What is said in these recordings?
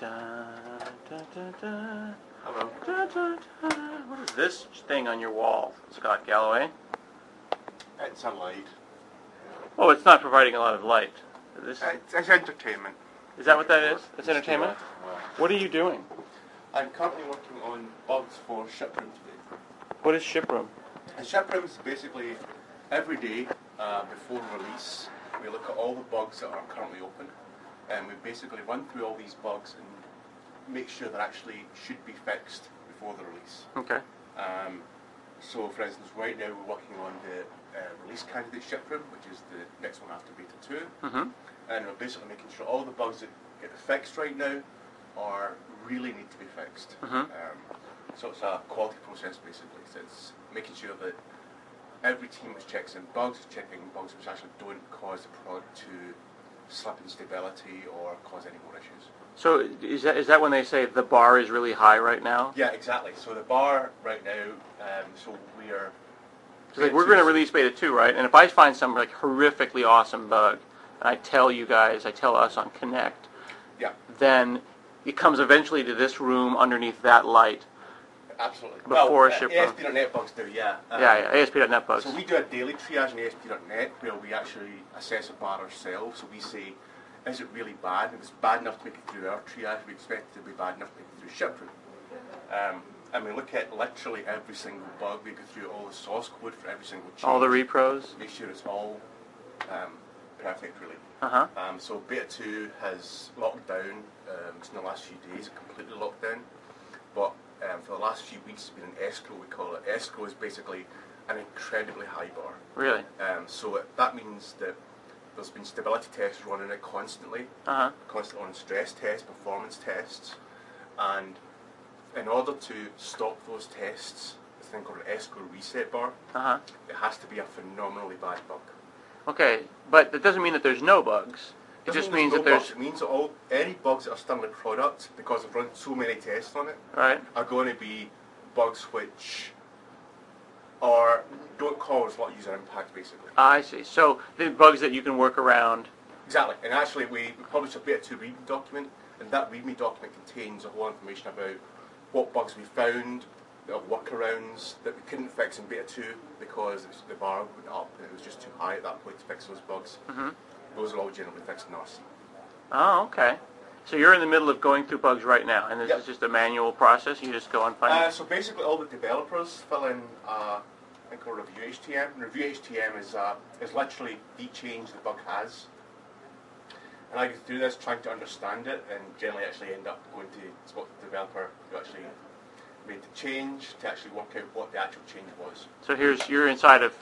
Hello. What is this thing on your wall, Scott Galloway? It's a light. Oh, it's not providing a lot of light. It's entertainment. Is that what that is? It's entertainment? What are you doing? I'm currently working on bugs for Shiproom today. What is Shiproom? And Shiproom is basically every day before release, we look at all the bugs that are currently open, and we basically run through all these bugs and make sure they actually should be fixed before the release. Okay. So, for instance, right now we're working on the release candidate Shiproom, which is the next one after Beta 2. Mm-hmm. And we're basically making sure all the bugs that get fixed right now really need to be fixed. Mm-hmm. So it's a quality process basically. So it's making sure that every team which checks in bugs is checking bugs which actually don't cause the product to slip in stability or cause any more issues. So is that when they say the bar is really high right now? Yeah, exactly. So the bar right now, so we are... Like we're going to release Beta 2, right? And if I find some like horrifically awesome bug, and I tell you guys, I tell us on Connect, yeah, then it comes eventually to this room underneath that light. Absolutely. Before Shiproom. ASP.NET bugs do, yeah. Yeah, ASP.NET bugs. So we do a daily triage in ASP.NET where we actually assess a bar ourselves. So we say, is it really bad? If it's bad enough to make it through our triage, we expect it to be bad enough to make it through Shiproom. And we look at literally every single bug. We go through all the source code for every single change. All the repros? Make sure it's all perfect, really. Uh-huh. So Beta 2 has locked down, in the last few days, completely locked down. But for the last few weeks, it's been an escrow, we call it. Escrow is basically an incredibly high bar. Really? So that means that there's been stability tests running it constantly, constantly on stress tests, performance tests, and in order to stop those tests, this thing called an escrow reset bar, it has to be a phenomenally bad bug. Okay, but that doesn't mean that there's no bugs. It just means that there's... It means that any bugs that are still in the product, because I've run so many tests on it, are going to be bugs which don't cause a lot of user impact, basically. I see. So the bugs that you can work around. Exactly. And actually, we published a Beta 2 README document, and that README document contains a whole information about what bugs we found, the workarounds that we couldn't fix in Beta 2 because the bar went up and it was just too high at that point to fix those bugs. Mm-hmm. Those are all generally fixed in RC. Oh, okay. So you're in the middle of going through bugs right now, and this is just a manual process? You just go and find So basically all the developers fill in a thing called Review HTM. And Review HTM is literally the change the bug has. And I go through this trying to understand it and generally actually end up going to spot the developer who actually made the change to actually work out what the actual change was. So you're inside of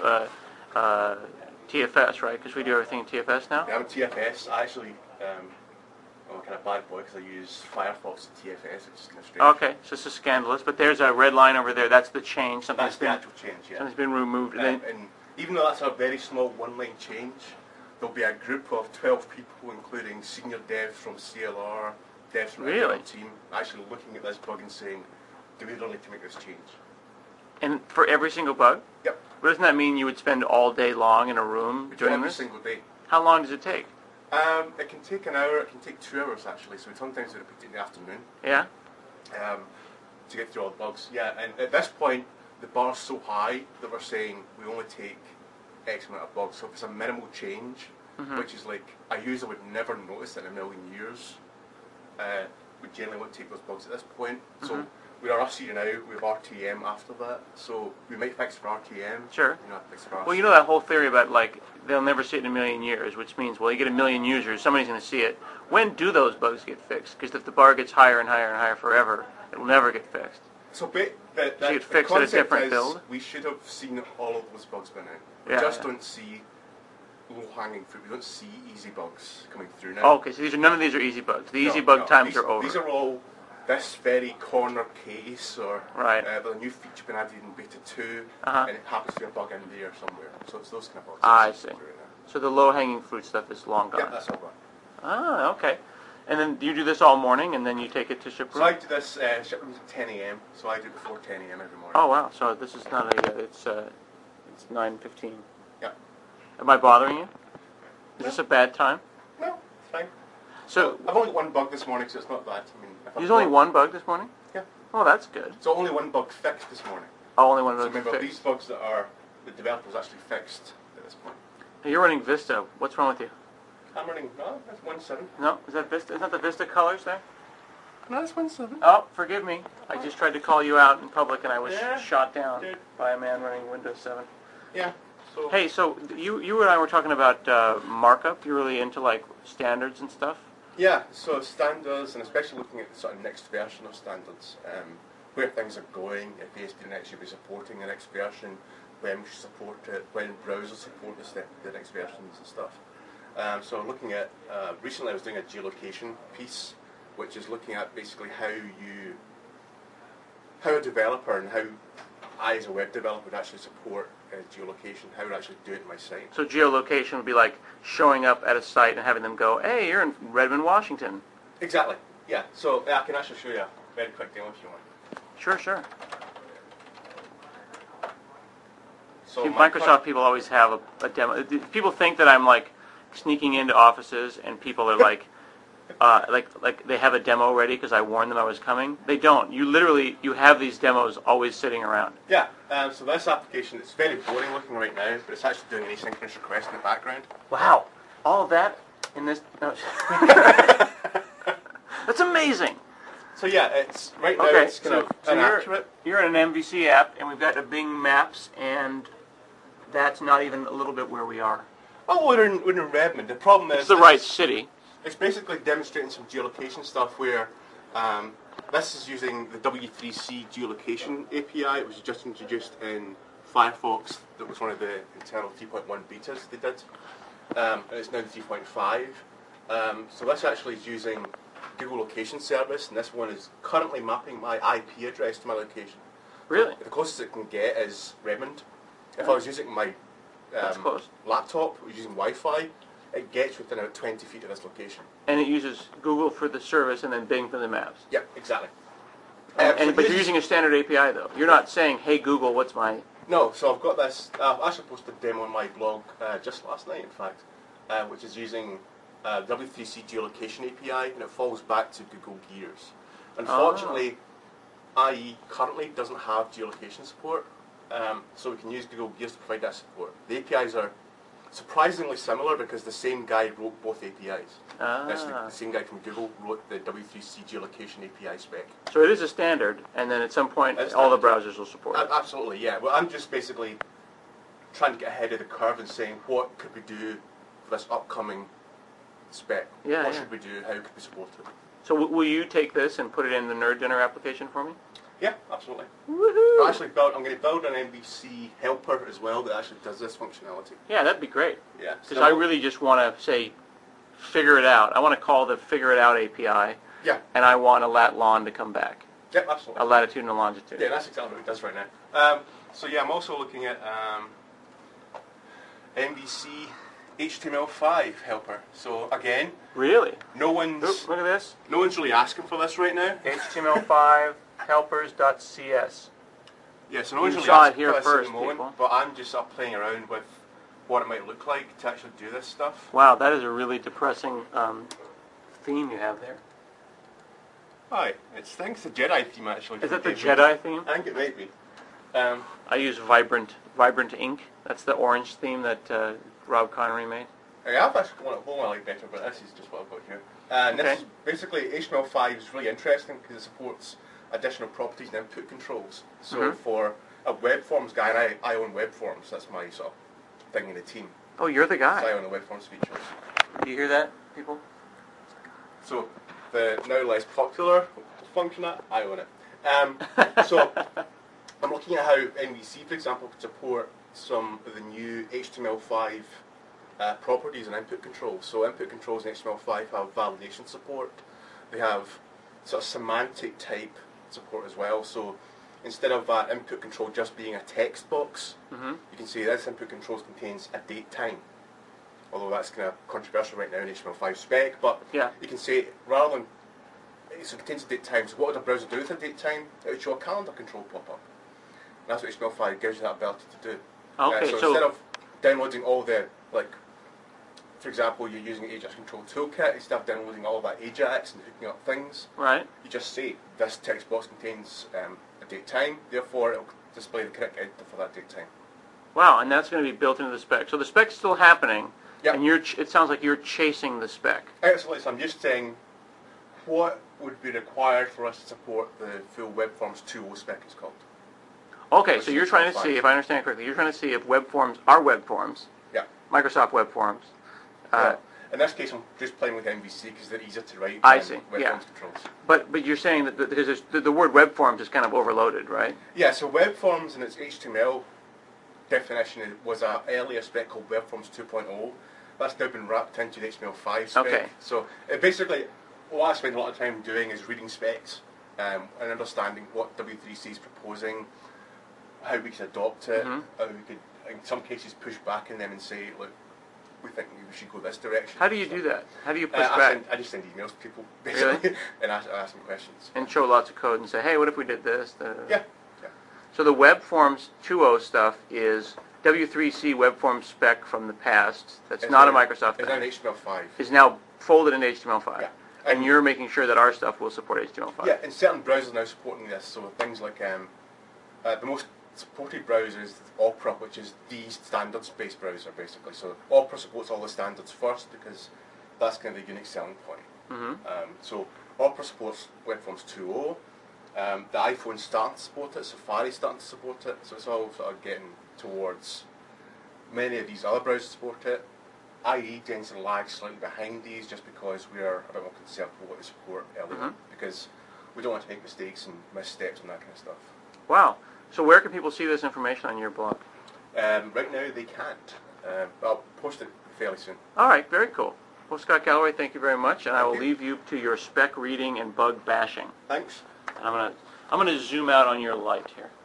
TFS, right? Because we do everything in TFS now? Yeah, I'm in TFS. I actually, I'm a kind of bad boy because I use Firefox in TFS, which is kind of strange. Okay, so this is scandalous, but there's a red line over there. That's the change. That's the actual change, yeah. Something's been removed. And even though that's a very small one-line change, there'll be a group of 12 people, including senior devs from CLR, devs from the internal team, actually looking at this bug and saying, do we really need to make this change? And for every single bug? Yep. But doesn't that mean you would spend all day long in a room doing every this? Every single day. How long does it take? It can take an hour, it can take 2 hours actually, so sometimes we repeat it in the afternoon. Yeah? To get through all the bugs. Yeah, and at this point, the bar's so high that we're saying we only take X amount of bugs. So if it's a minimal change, which is like a user would never notice in a million years, we generally won't take those bugs at this point. So we are RC now, we have RTM after that, so we might fix for RTM. Sure. Fix for RC. Well, you know that whole theory about like they'll never see it in a million years, which means, well, you get a million users, somebody's going to see it. When do those bugs get fixed? Because if the bar gets higher and higher and higher forever, it will never get fixed. So you get fixed at a different build? We should have seen all of those bugs by now. We don't see low-hanging fruit. We don't see easy bugs coming through now. Oh, okay, so none of these are easy bugs. The easy bug times are over. These are all this very corner case or the new feature been added in Beta 2 and it happens to be a bug in there somewhere. So it's those kind of bugs. I see. So the low-hanging fruit stuff is long gone. Yeah, that's all gone. Ah, okay. And then you do this all morning and then you take it to Shiproom? So I do this, Shiproom's at 10 a.m. So I do it before 10 a.m. every morning. Oh, wow. So this is not it's 9:15. Yeah. Am I bothering you? Is this a bad time? No, it's fine. So I've only got one bug this morning, so it's not bad. I mean, if there's I've only got- one bug this morning? Yeah. Oh, that's good. So only one bug fixed this morning. Oh, only one So bug remember, fixed. these bugs that are the developers actually fixed at this point. Hey, you're running Vista. What's wrong with you? I'm running, no, that's 1.7. No, is that Vista? Isn't that the Vista colors there? No, that's 1.7. Oh, forgive me. I just tried to call you out in public and I was Yeah, shot down dude. by a man running Windows 7. Yeah. So Hey, so you and I were talking about markup. You're really into like standards and stuff. yeah, so standards, and especially looking at the sort of next version of standards, where things are going, if ASP.NET should be supporting the next version, when we should support it, when browsers support the next versions and stuff. So looking at, recently I was doing a geolocation piece, which is looking at basically how a developer and how I as a web developer would actually support geolocation, how I would actually do it in my site. So geolocation would be like showing up at a site and having them go, hey, you're in Redmond, Washington. Exactly, yeah. So I can actually show you a very quick demo if you want. Sure, sure. So See, my Microsoft people always have a demo. People think that I'm like sneaking into offices and people are like they have a demo ready because I warned them I was coming. They don't. You have these demos always sitting around. Yeah, so this application, it's very boring looking right now, but it's actually doing an asynchronous request in the background. Wow, all of that in this. No. That's amazing. So yeah, it's right now Okay, it's kind of so inaccurate. you're in an MVC app, and we've got a Bing Maps, and that's not even a little bit where we are. Oh, we're in Redmond. The problem is It's the right city. It's basically demonstrating some geolocation stuff where this is using the W3C geolocation API. It was just introduced in Firefox. That was one of the internal 3.1 betas they did. And it's now 3.5. So this actually is using Google Location Service, and this one is currently mapping my IP address to my location. Really? The closest it can get is Redmond. If I was using my That's close. laptop, using Wi-Fi, it gets within about 20 feet of this location. And it uses Google for the service and then Bing for the maps. Yeah, exactly. But So you're using a standard API though. You're not saying, "Hey Google, what's my?" No, so I've got this. I've actually posted a demo on my blog just last night, in fact, which is using W3C geolocation API, and it falls back to Google Gears. Unfortunately, IE currently doesn't have geolocation support, so we can use Google Gears to provide that support. The APIs are surprisingly similar because the same guy wrote both APIs. Actually, the same guy from Google wrote the W3C geolocation API spec. So it is a standard, and then at some point, It's all the standard. browsers will support it. Absolutely, yeah. Well, I'm just basically trying to get ahead of the curve and saying what could we do for this upcoming spec? Yeah, what yeah. should we do? How could we support it? So will you take this and put it in the Nerd Dinner application for me? Yeah, absolutely. Woohoo! I'm going to build an MVC helper as well that actually does this functionality. Yeah, that'd be great. Yeah. Because I really just want to say, figure it out. I want to call the Figure It Out API, Yeah. and I want a lat lon to come back, Yeah, a absolutely. latitude and a longitude. Yeah, that's exactly what it does right now. So yeah, I'm also looking at MVC HTML5 helper. So again, Really? no Oop, one's look at this. really asking for this right now. HTML5 helpers.cs. Yeah, so no one's You really saw it asking here for this first, at the moment, people. but I'm just playing around with what it might look like to actually do this stuff. Wow, that is a really depressing theme you have there. Hi, it's thanks to Jedi theme actually. Is that the David. Jedi theme? I think it might be. I use Vibrant Ink. That's the orange theme that Rob Connery made. I've actually one at home I like better, but this is just what I've got here. And this is basically HTML5 is really interesting because it supports additional properties and input controls. So for a web forms guy, and I own web forms. That's my sort of thing in the team. Oh, you're the So I guy. own the web forms features. Do you hear that, people? So the now less popular function, I own it. So I'm looking at how MVC, for example, could support some of the new HTML5 properties and input controls. So input controls in HTML5 have validation support. They have sort of semantic type support as well. So instead of that input control just being a text box, you can see this input controls contains a date time. Although that's kind of controversial right now in HTML5 spec, but Yeah. you can say rather than so it contains a date time. So what would a browser do with a date time? It would show a calendar control pop up. And that's what HTML5 gives you that ability to do. Okay, So so instead of downloading all the like for example, you're using an Ajax Control Toolkit, instead of downloading all that Ajax and hooking up things, Right. you just say, this text box contains a date time, therefore it'll display the correct editor for that date time. Wow, and that's going to be built into the spec. So the spec's still happening, Yep. and it sounds like you're chasing the spec. Absolutely, so I'm just saying what would be required for us to support the full WebForms 2.0 spec is called. Okay, Which so is you're trying to fine. see, if I understand correctly, you're trying to see if web forms are web forms, Yeah. Microsoft Web Forms. Yeah. In this case, I'm just playing with MVC because they're easier to write I than see, WebForms yeah. controls. But you're saying that because the word web forms is kind of overloaded, right? Yeah, so WebForms in its HTML definition was an earlier spec called WebForms 2.0. That's now been wrapped into the HTML5 spec. Okay. So basically, what I spend a lot of time doing is reading specs and understanding what W3C is proposing, how we could adopt it, Mm-hmm. how we could, in some cases, push back in them and say, look, we think we should go this direction. How do you do that? How do you push I back I just send emails to people, basically, Really? and ask them questions. and show lots of code and say, hey, what if we did this? Yeah. So the Web Forms 2.0 stuff is W3C Web Forms spec from the past. That's It's not a now- Microsoft It's now thing. in HTML5. Is now folded into HTML5. Yeah. And you're making sure that our stuff will support HTML5. Yeah, and certain browsers are now supporting this. So things like the most supported browser is Opera, which is the standards-based browser, basically. So Opera supports all the standards first because that's kind of the unique selling point. Mm-hmm. So Opera supports WebForms 2.0. The iPhone's starting to support it. Safari's starting to support it. So it's all sort of getting towards many of these other browsers support it. IE tends to lag slightly behind these just because we're a bit more concerned with what they support earlier Mhm. because we don't want to make mistakes and missteps and that kind of stuff. Wow. So where can people see this information on your blog? Right now they can't. I'll post it fairly soon. All right, very cool. Well, Scott Galloway, thank you very much, and I will Thank you. leave you to your spec reading and bug bashing. Thanks. And I'm gonna zoom out on your light here.